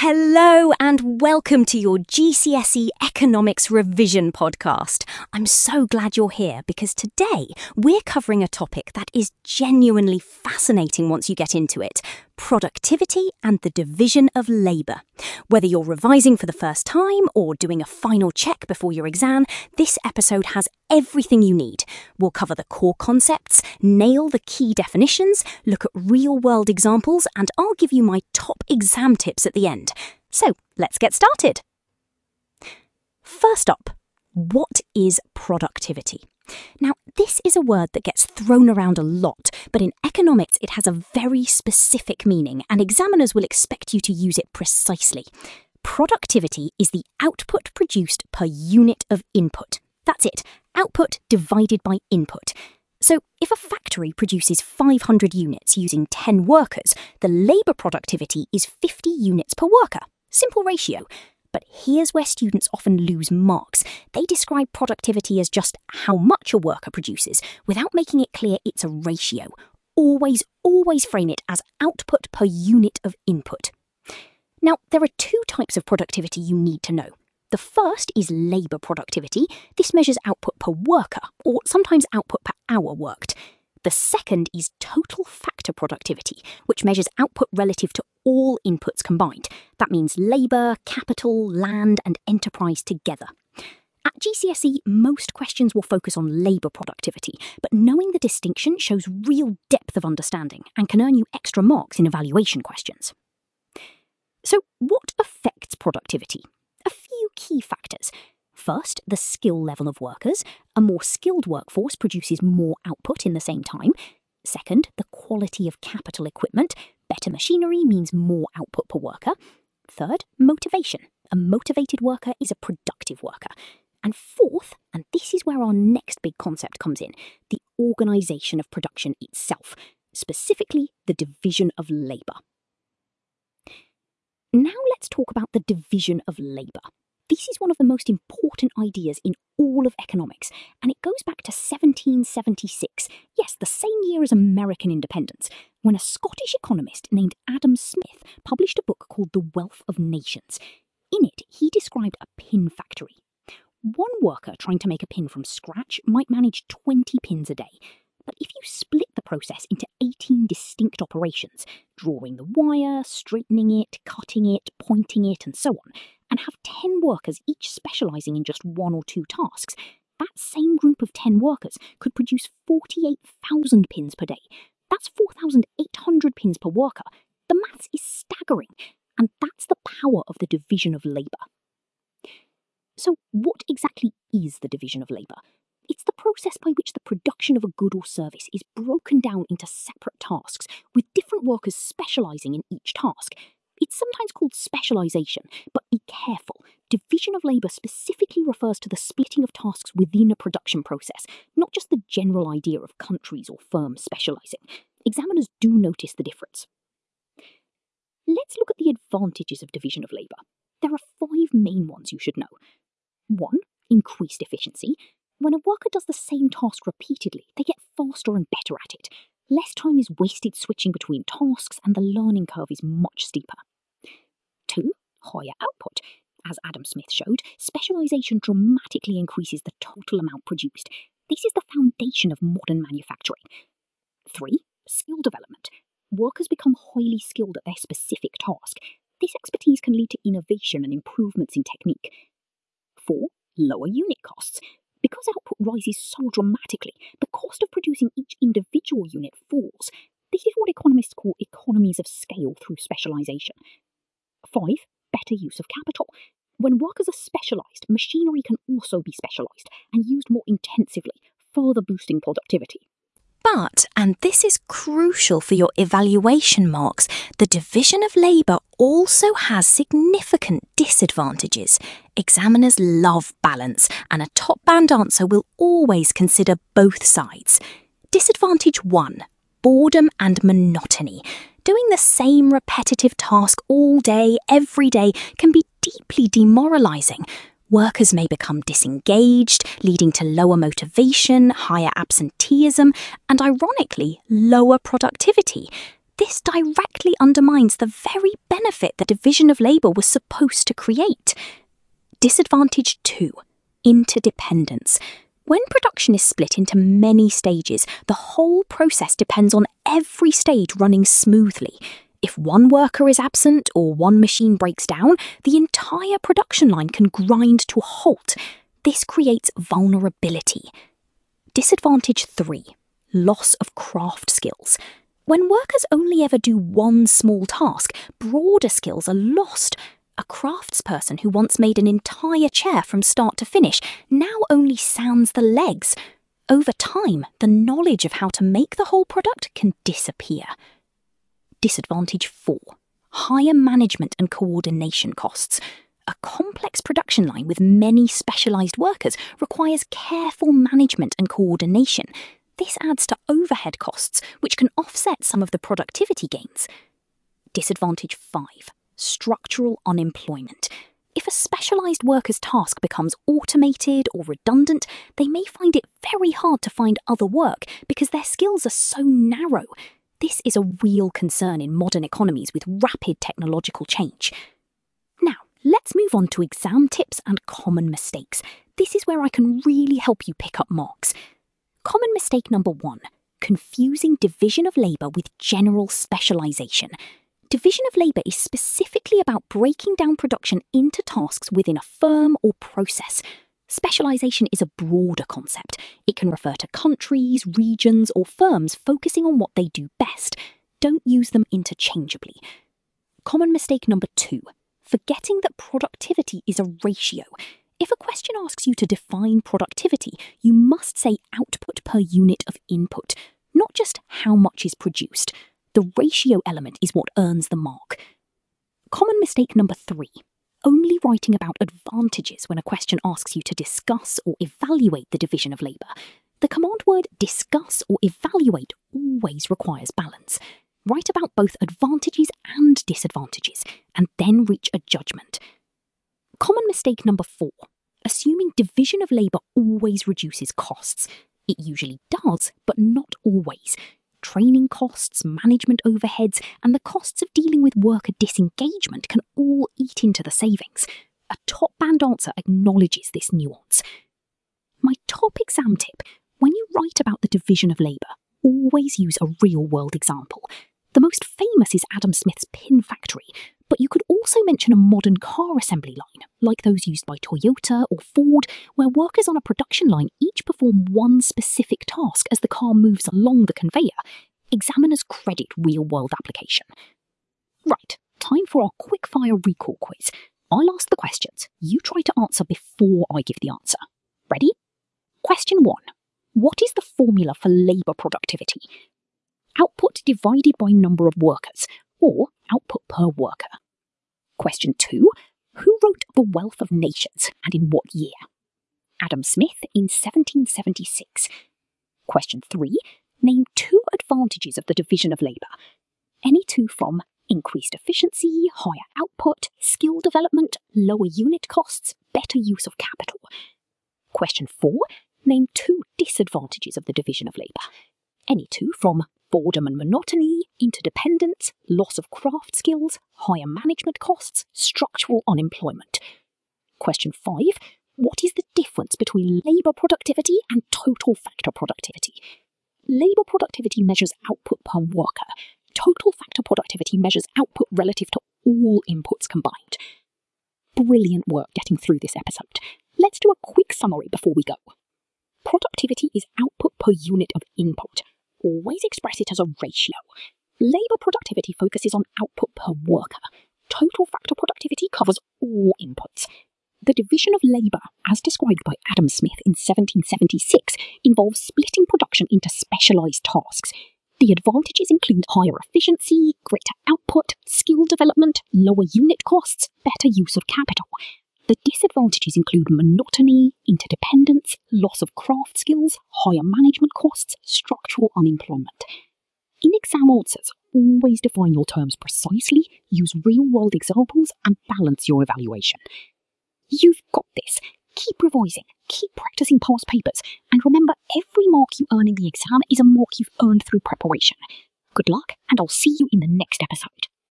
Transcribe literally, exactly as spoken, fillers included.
Hello and welcome to your G C S E Economics Revision podcast. I'm so glad you're here because today we're covering a topic that is genuinely fascinating once you get into it: productivity and the division of labour. Whether you're revising for the first time or doing a final check before your exam, this episode has everything you need. We'll cover the core concepts, nail the key definitions, look at real-world examples, and I'll give you my top exam tips at the end. So, let's get started. First up, what is productivity? Now, this is a word that gets thrown around a lot, but in economics it has a very specific meaning and examiners will expect you to use it precisely. Productivity is the output produced per unit of input. That's it, output divided by input. So if a factory produces five hundred units using ten workers, the labour productivity is fifty units per worker. Simple ratio. But here's where students often lose marks. They describe productivity as just how much a worker produces, without making it clear it's a ratio. Always, always frame it as output per unit of input. Now, there are two types of productivity you need to know. The first is labour productivity. This measures output per worker, or sometimes output per hour worked. The second is total factor productivity, which measures output relative to all inputs combined. That means labour, capital, land and enterprise together. At G C S E, most questions will focus on labour productivity, but knowing the distinction shows real depth of understanding and can earn you extra marks in evaluation questions. So what affects productivity? A few key factors. First, the skill level of workers. A more skilled workforce produces more output in the same time. Second, the quality of capital equipment. Better machinery means more output per worker. Third, motivation. A motivated worker is a productive worker. And fourth, and this is where our next big concept comes in, the organisation of production itself, specifically the division of labour. Now let's talk about the division of labour. This is one of the most important ideas in all of economics, and it goes back to seventeen seventy-six, yes, the same year as American independence, when a Scottish economist named Adam Smith published a book called The Wealth of Nations. In it, he described a pin factory. One worker trying to make a pin from scratch might manage twenty pins a day. But if you split the process into eighteen distinct operations, drawing the wire, straightening it, cutting it, pointing it, and so on, and have ten workers each specialising in just one or two tasks, that same group of ten workers could produce forty-eight thousand pins per day. That's four thousand eight hundred pins per worker. The maths is staggering, and that's the power of the division of labour. So what exactly is the division of labour? It's the process by which the production of a good or service is broken down into separate tasks, with different workers specialising in each task. It's sometimes called specialisation, but be careful. Division of labour specifically refers to the splitting of tasks within a production process, not just the general idea of countries or firms specialising. Examiners do notice the difference. Let's look at the advantages of division of labour. There are five main ones you should know. One, increased efficiency. When a worker does the same task repeatedly, they get faster and better at it. Less time is wasted switching between tasks and the learning curve is much steeper. Two, higher output. As Adam Smith showed, specialisation dramatically increases the total amount produced. This is the foundation of modern manufacturing. Three, skill development. Workers become highly skilled at their specific task. This expertise can lead to innovation and improvements in technique. Four, lower unit costs. Because output rises so dramatically, the cost of producing each individual unit falls. This is what economists call economies of scale through specialisation. Five, better use of capital. When workers are specialised, machinery can also be specialised and used more intensively, further boosting productivity. But, and this is crucial for your evaluation marks, the division of labour also has significant disadvantages. Examiners love balance, and a top band answer will always consider both sides. Disadvantage one, boredom and monotony. Doing the same repetitive task all day, every day, can be deeply demoralising. Workers may become disengaged, leading to lower motivation, higher absenteeism, and ironically, lower productivity. This directly undermines the very benefit the division of labour was supposed to create. Disadvantage two. Interdependence. When production is split into many stages, the whole process depends on every stage running smoothly. If one worker is absent or one machine breaks down, the entire production line can grind to a halt. This creates vulnerability. Disadvantage three. Loss of craft skills. When workers only ever do one small task, broader skills are lost. A craftsperson who once made an entire chair from start to finish now only sands the legs. Over time, the knowledge of how to make the whole product can disappear. Disadvantage four. Higher management and coordination costs. A complex production line with many specialised workers requires careful management and coordination. This adds to overhead costs, which can offset some of the productivity gains. Disadvantage five. Structural unemployment. If a specialised worker's task becomes automated or redundant, they may find it very hard to find other work because their skills are so narrow. This is a real concern in modern economies with rapid technological change. Now, let's move on to exam tips and common mistakes. This is where I can really help you pick up marks. Common mistake number one. Confusing division of labour with general specialisation. Division of labour is specifically about breaking down production into tasks within a firm or process. Specialisation is a broader concept. It can refer to countries, regions, or firms focusing on what they do best. Don't use them interchangeably. Common mistake number two. Forgetting that productivity is a ratio. If a question asks you to define productivity, you must say output per unit of input, not just how much is produced. The ratio element is what earns the mark. Common mistake number three. Only writing about advantages when a question asks you to discuss or evaluate the division of labour. The command word discuss or evaluate always requires balance. Write about both advantages and disadvantages, and then reach a judgment. Common mistake number four. Assuming division of labour always reduces costs. It usually does, but not always. Training costs, management overheads, and the costs of dealing with worker disengagement can all eat into the savings. A top band answer acknowledges this nuance. My top exam tip: when you write about the division of labour, always use a real-world example. The most famous is Adam Smith's pin factory, but you could also mention a modern car assembly line, like those used by Toyota or Ford, where workers on a production line each perform one specific task as the car moves along the conveyor. Examiners credit real-world application. Right, time for our quick-fire recall quiz. I'll ask the questions. You try to answer before I give the answer. Ready? Question one. What is the formula for labour productivity? Output divided by number of workers, or output per worker. Question two. Who wrote The Wealth of Nations, and in what year? Adam Smith in seventeen seventy-six. Question three. Name two advantages of the division of labour. Any two from increased efficiency, higher output, skill development, lower unit costs, better use of capital. Question four. Name two disadvantages of the division of labour. Any two from boredom and monotony, interdependence, loss of craft skills, higher management costs, structural unemployment. Question five. What is the difference between labour productivity and total factor productivity? Labour productivity measures output per worker. Total factor productivity measures output relative to all inputs combined. Brilliant work getting through this episode. Let's do a quick summary before we go. Productivity is output per unit of input. Always express it as a ratio. Labour productivity focuses on output per worker. Total factor productivity covers all inputs. The division of labour, as described by Adam Smith in seventeen seventy-six, involves splitting production into specialised tasks. The advantages include higher efficiency, greater output, skill development, lower unit costs, better use of capital. The disadvantages include monotony, interdependence, loss of craft skills, higher management costs, structural unemployment. In exam answers, always define your terms precisely, use real-world examples, and balance your evaluation. You've got this. Keep revising, keep practicing past papers, and remember, every mark you earn in the exam is a mark you've earned through preparation. Good luck, and I'll see you in the next episode.